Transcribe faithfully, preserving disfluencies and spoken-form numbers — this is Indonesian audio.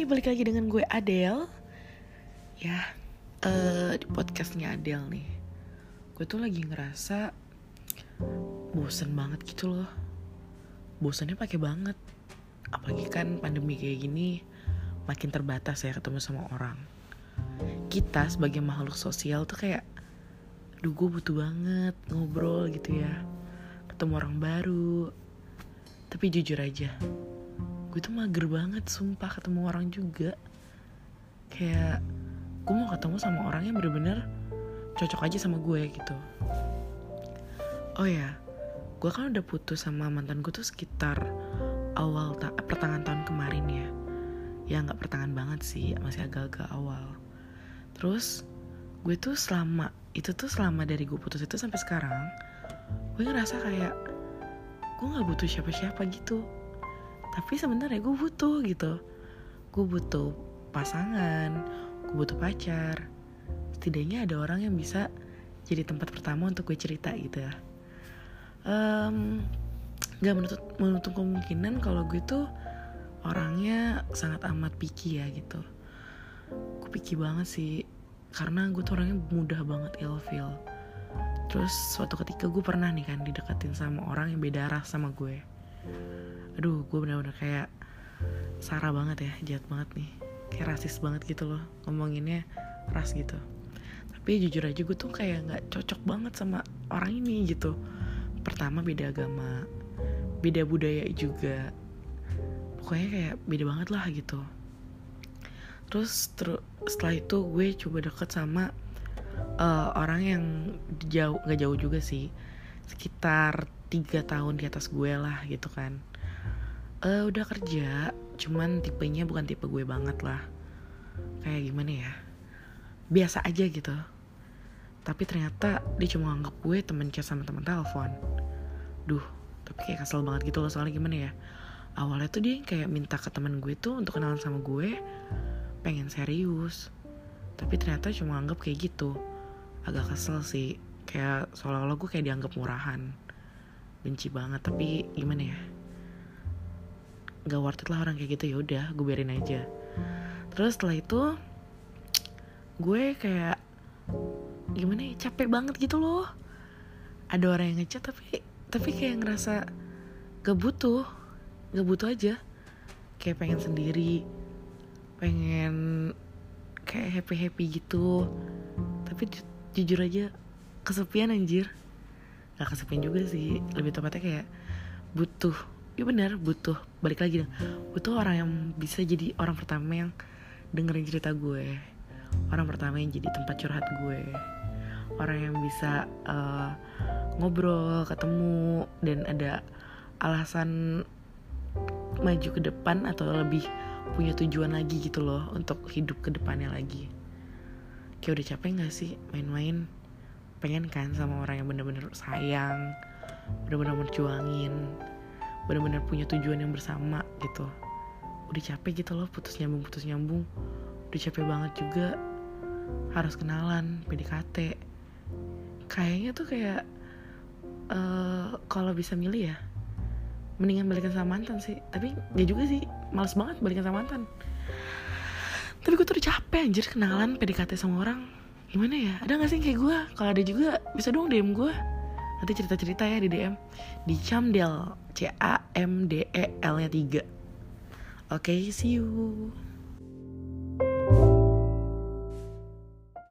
balik lagi dengan gue Adele. Ya, uh, di podcastnya Adele nih. Gue tuh lagi ngerasa bosen banget gitu loh. Bosannya pakai banget. Apalagi kan pandemi kayak gini, makin terbatas ya ketemu sama orang. Kita sebagai makhluk sosial tuh kayak, aduh gue butuh banget ngobrol gitu ya, ketemu orang baru. Tapi jujur aja, gue tuh mager banget sumpah ketemu orang juga. Kayak gue mau ketemu sama orang yang bener-bener cocok aja sama gue gitu. Oh ya, gue kan udah putus sama mantan gue tuh sekitar awal ta- pertengahan tahun kemarin ya. Ya gak pertengahan banget sih, masih agak-agak awal. Terus gue tuh selama itu tuh selama dari gue putus itu sampai sekarang, gue ngerasa kayak gue gak butuh siapa-siapa gitu. Tapi sebenarnya gue butuh gitu. Gue butuh pasangan, gue butuh pacar. Setidaknya ada orang yang bisa jadi tempat pertama untuk gue cerita gitu ya. um, Gak menutup, menutup kemungkinan kalau gue tuh orangnya sangat amat picky ya gitu. Gue picky banget sih, karena gue tuh orangnya mudah banget ilfeel. Terus suatu ketika gue pernah nih kan dideketin sama orang yang beda ras sama gue. Aduh, gue benar-benar kayak Sarah banget ya, jahat banget nih. Kayak rasis banget gitu loh, ngomonginnya ras gitu. Tapi jujur aja gue tuh kayak gak cocok banget sama orang ini gitu. Pertama beda agama, beda budaya juga. Pokoknya kayak beda banget lah gitu. Terus ter- setelah itu gue coba deket sama uh, orang yang jauh, gak jauh juga sih, sekitar tiga tahun di atas gue lah gitu kan. Uh, udah kerja, cuman tipenya bukan tipe gue banget lah. Kayak gimana ya, biasa aja gitu. Tapi ternyata dia cuma anggap gue temen chat sama temen telepon. Duh, tapi kayak kesel banget gitu loh. Soalnya gimana ya, awalnya tuh dia kayak minta ke temen gue tuh untuk kenalan sama gue, pengen serius. Tapi ternyata cuma anggap kayak gitu. Agak kesel sih, kayak seolah-olah gue kayak dianggap murahan. Benci banget, tapi gimana ya, gak worth it lah orang kayak gitu. Ya udah, gue biarin aja. Terus setelah itu gue kayak gimana ya, capek banget gitu loh. Ada orang yang ngechat tapi tapi kayak ngerasa gak butuh, gak butuh aja. Kayak pengen sendiri, pengen kayak happy-happy gitu. Tapi ju- jujur aja kesepian anjir. Gak kesepian juga sih, lebih tepatnya kayak butuh. Ya benar, butuh, balik lagi dong, butuh orang yang bisa jadi orang pertama yang dengerin cerita gue, orang pertama yang jadi tempat curhat gue, orang yang bisa uh, ngobrol, ketemu, dan ada alasan maju ke depan atau lebih punya tujuan lagi gitu loh untuk hidup ke depannya lagi. Kayak udah capek gak sih main-main? Pengen kan sama orang yang benar-benar sayang, benar-benar berjuangin, benar-benar punya tujuan yang bersama gitu. Udah capek gitu loh, putus nyambung putus nyambung. Udah capek banget juga harus kenalan, P D K T. Kayaknya tuh kayak uh, kalau bisa milih ya, mendingan balikan sama mantan sih. Tapi gak juga sih, males banget balikan sama mantan. Tapi gue tuh udah capek anjir kenalan, P D K T sama orang. Gimana ya, ada gak sih kayak gue? Kalau ada juga bisa dong D M gue. Nanti cerita-cerita ya di D M, di Camdel, C A M D E L nya tiga. Oke, okay, see you.